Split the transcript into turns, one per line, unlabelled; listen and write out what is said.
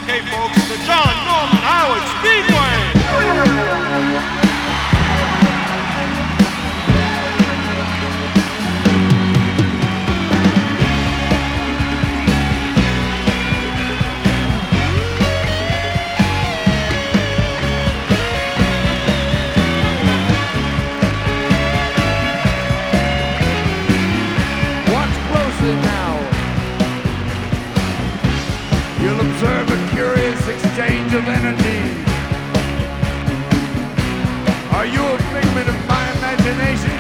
Okay, folks, the John Norman Howard Speedway!
Observe a curious exchange of energy. Are you a figment of my imagination?